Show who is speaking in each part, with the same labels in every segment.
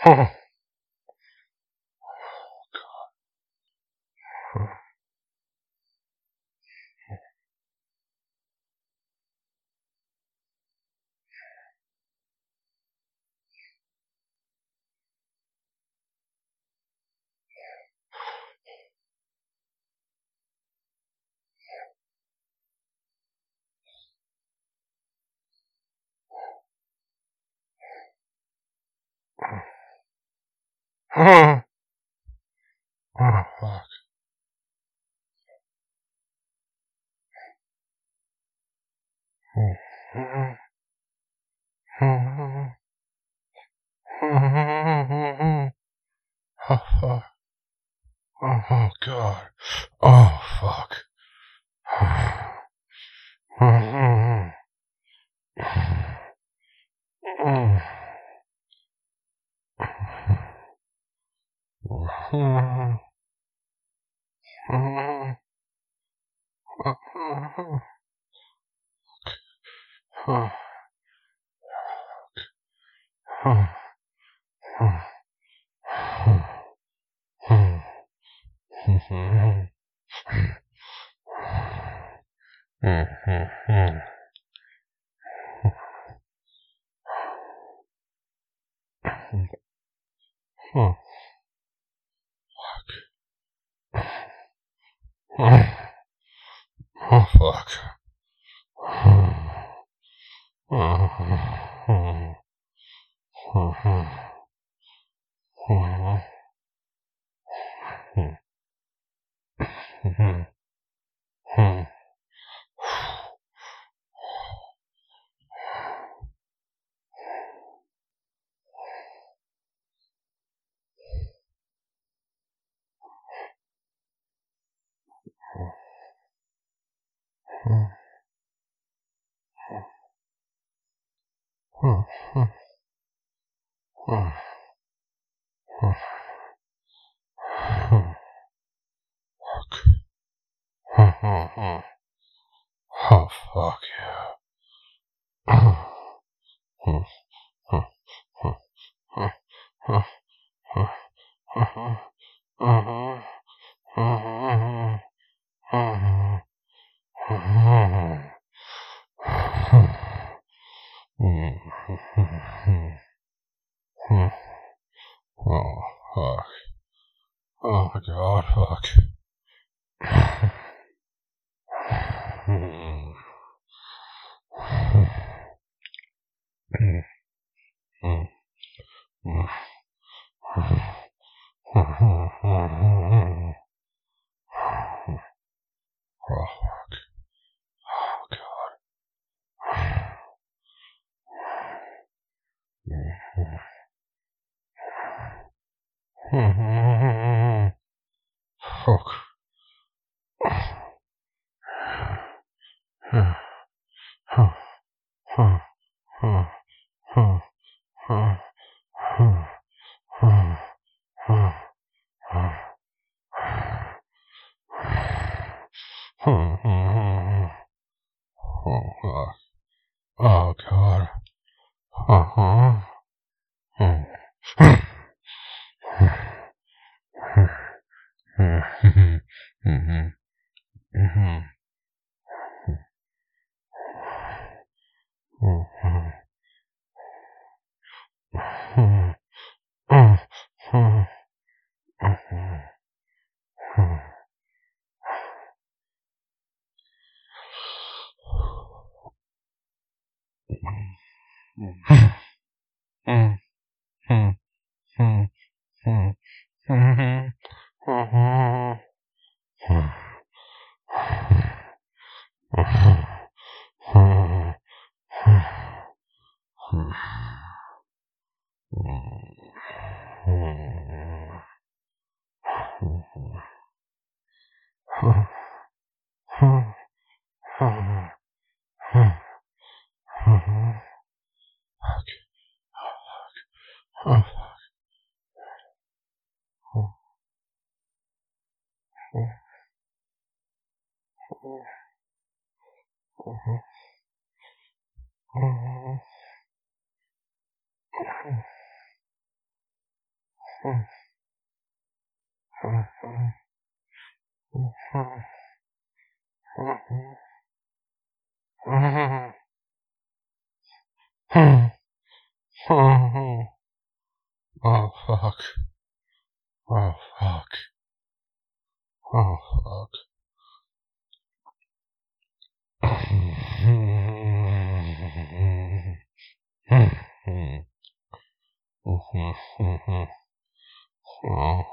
Speaker 1: Oh, fuck. Oh, fuck. Oh, God. Oh, fuck. Oh, fuck. Oh, fuck yeah. Oh, fuck. Oh, my God, fuck. Oh, fuck. Oh, God. Fuck. Oh, God. Uh-huh. Oh fuck. Oh fuck. Oh fuck. Oh,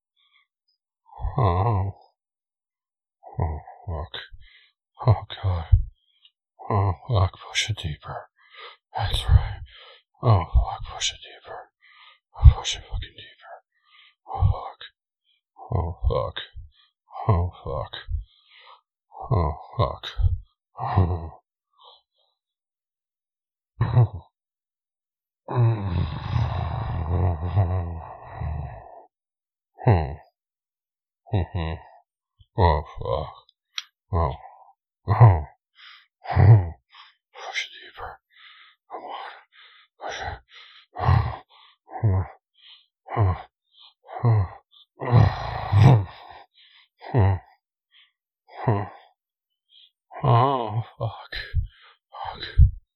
Speaker 1: oh, oh, fuck. Oh, God. Oh, fuck, push it deeper. That's right. Oh, fuck, push it deeper. Push it fucking deeper. Oh, fuck. Oh, fuck. Oh, fuck. Oh, fuck. Oh. Oh, fuck. Oh, oh, oh. Push it deeper. Come on. Push it. Oh, oh, oh, oh, oh, oh, oh, oh, fuck. Fuck.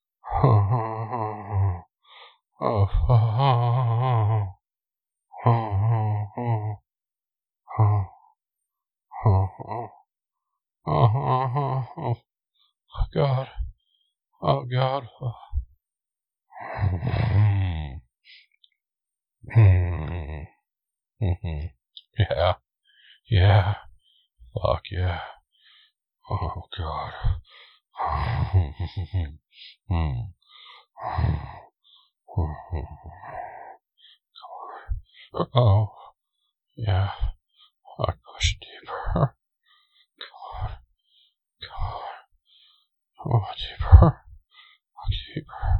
Speaker 1: Oh, oh, fuck. Oh, oh, oh, oh, oh, oh, God. Oh, God. Yeah, yeah, fuck yeah. Oh, God. Oh, yeah. I push deeper. God, God. Oh, deeper. Oh, deeper.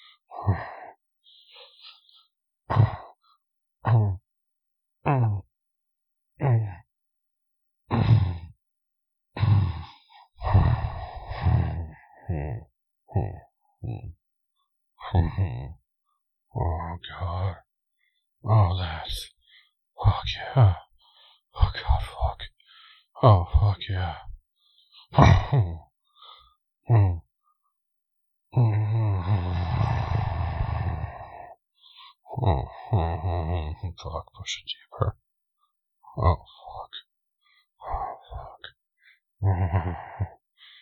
Speaker 1: Oh, God. Oh, that's. Fuck yeah. Oh, God, fuck. Oh, fuck yeah. Fuck, push it deeper. Oh, fuck. Oh, fuck.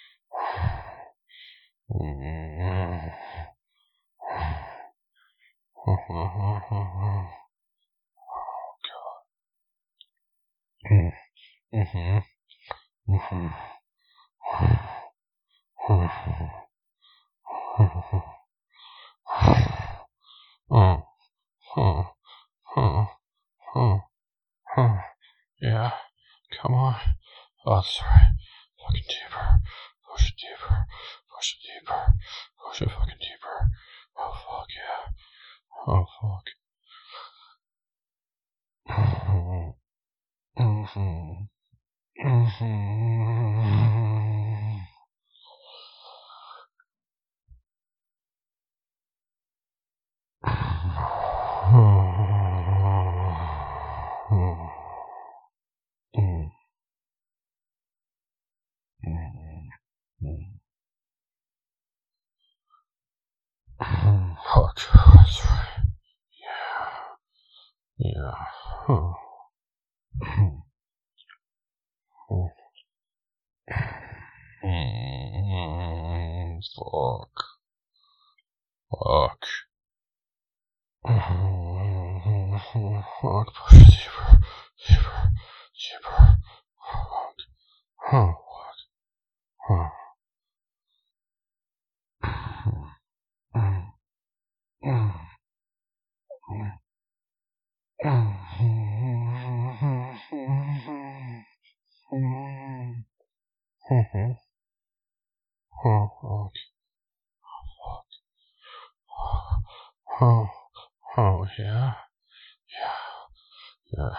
Speaker 1: Yeah, come on. Oh, that's right. Fucking deeper. Push it deeper. Push it deeper. Push it fucking deeper. Oh, fuck yeah. Oh, fuck. Fuck, that's right. Yeah. Yeah. Huh. Fuck. Fuck. Fuck, push it deeper. Deeper. Deeper. Fuck. Oh, fuck. Oh, oh, oh, yeah, yeah,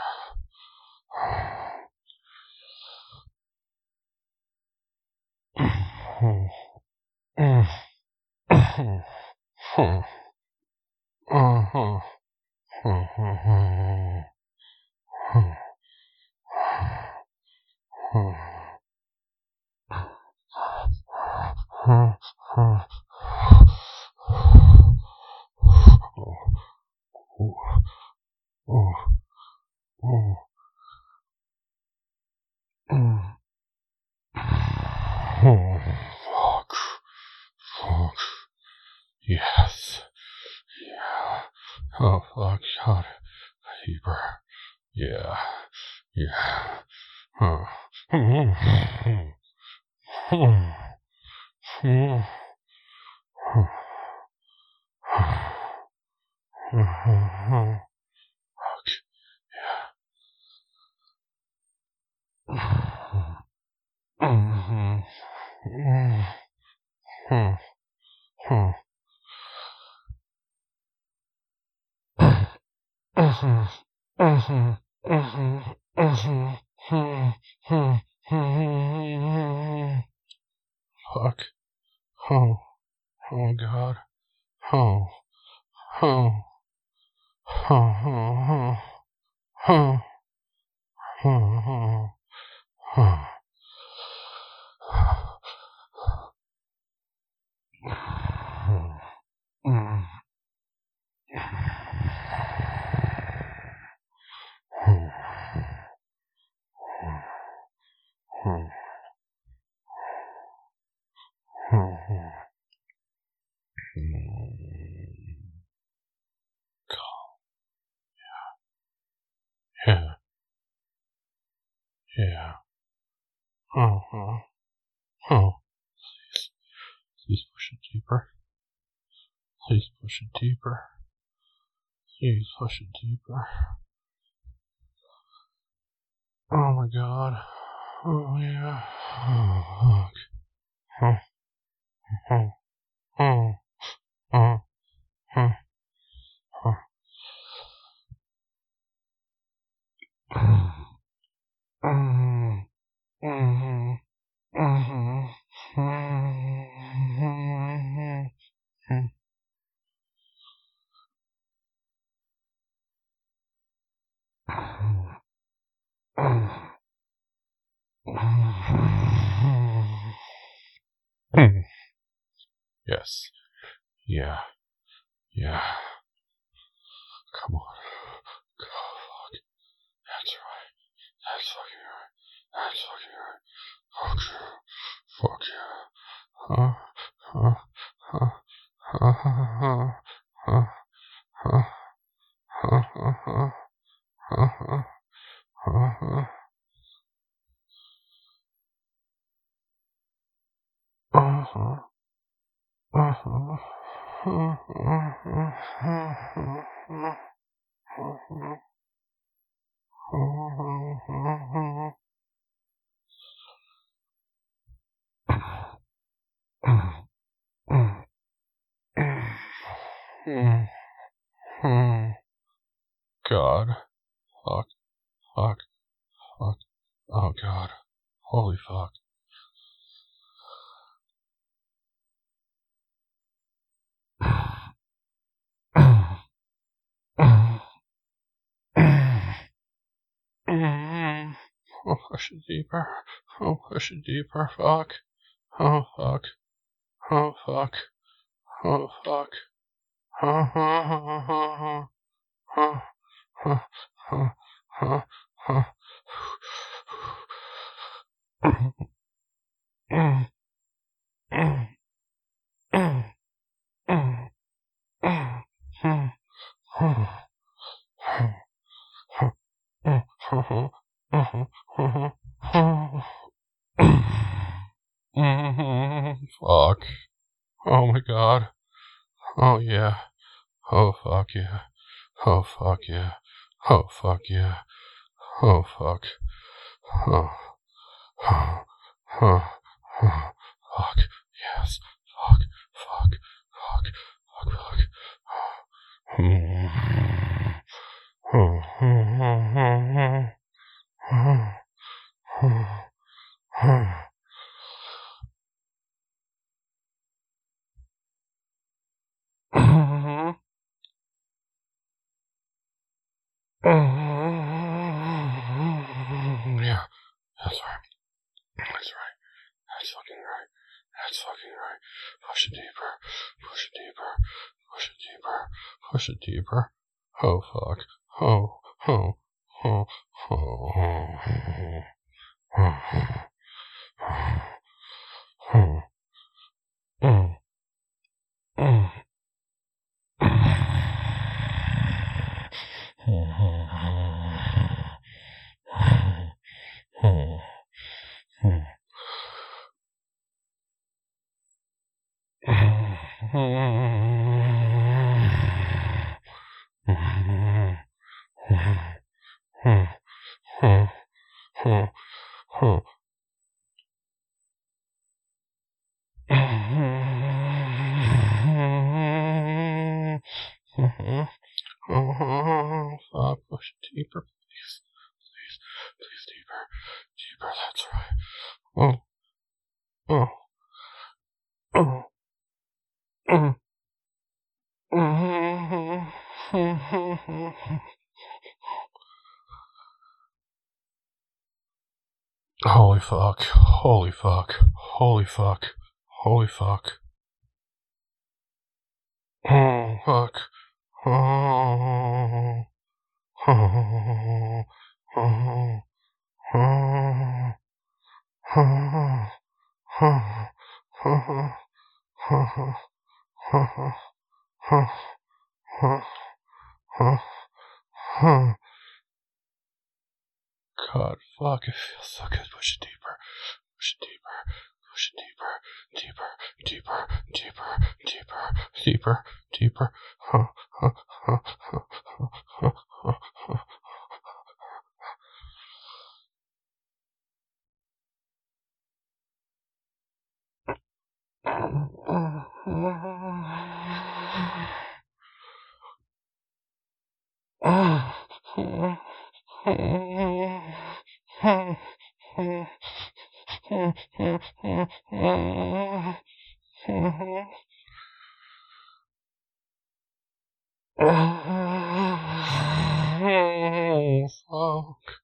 Speaker 1: yeah. Fuck. Fuck. Yes. Yeah. Oh, fuck. God. Deeper. Yeah. Yeah. Huh. Fuck. Fuck. Oh. Oh, God. Oh. Oh. Oh. Oh. Oh. Oh. Oh. Yeah. Yeah. Oh. Oh. Oh. Please push it deeper. Please push it deeper. Please push it deeper. Oh my God. Oh yeah. Oh fuck. Oh. Oh. Oh. Oh. Oh. Oh. Mhm. Mhm. Mhm. Mhm. Yes. Yeah. Yeah. Come on. God, fuck. That's right. That's fucking right. That's fucking right. Fuck you. Fuck you. Huh? Huh? Huh? Huh? Huh? Huh? Huh? Huh? Huh? Huh? Huh? Huh? Huh? Uh-huh. Uh-huh. God. Fuck. Fuck. Fuck. Oh God. Holy fuck. Oh, push it deeper. Oh, push it deeper. Fuck. Oh, fuck. Oh, fuck. Oh, fuck. Oh, oh, oh, oh, oh, oh, oh, Fuck. Oh my God. Oh yeah. Oh fuck yeah. Oh fuck yeah. Oh fuck yeah. Oh fuck. Oh. Oh. Oh. Oh. Fuck. Yes. Fuck. Fuck. Fuck. Fuck. Fuck. Hmm. Oh. Yeah, that's right. That's right. That's fucking right. That's fucking right. Push it deeper. Push it deeper. Push it deeper. Push it deeper. Oh fuck. Oh. Oh. Oh. Oh. Oh. Oh. Oh. Oh. Fuck, push deeper, please. Please, please, deeper. Deeper, that's right. Oh, oh, oh, oh. Holy fuck, holy fuck, holy fuck, holy fuck. Oh, fuck. Oh, oh, oh, oh, God, fuck, it feels so good. Push it deeper. Push it deeper. Push it deeper. Deeper. Deeper. Deeper. Deeper. Deeper. Oh, fuck.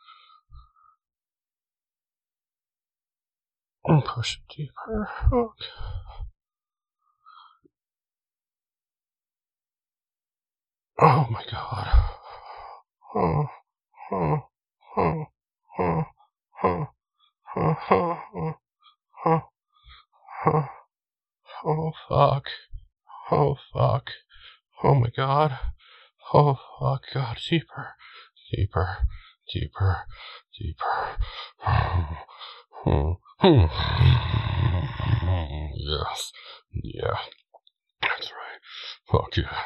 Speaker 1: Push it deeper. Okay. Oh my god. Oh, oh, oh, oh, oh, oh, oh, oh, oh, oh, fuck. Oh, fuck. Oh my god. Oh, fuck. God, deeper. Deeper. Deeper. Deeper. Yes. Yeah. That's right. Fuck yeah.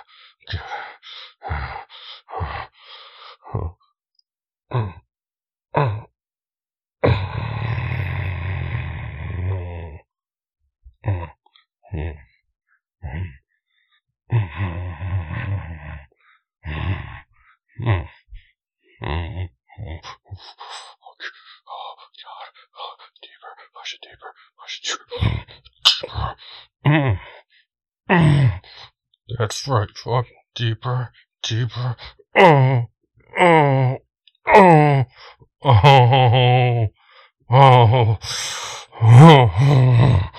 Speaker 1: Push it deeper. Push it deeper. That's right. Fuck deeper. Deeper. Oh. Oh. Oh. Oh. Oh. Oh.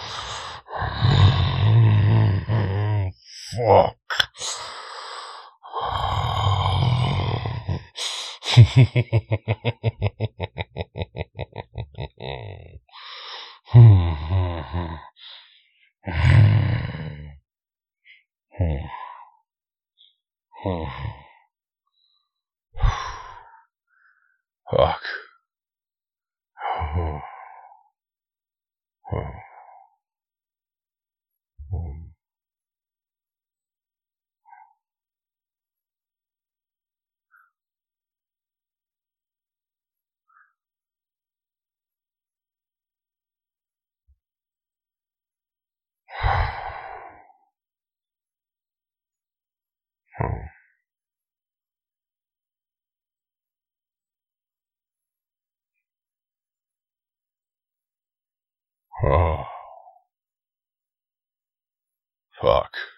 Speaker 1: Fuck. Fuck. Oh. Fuck.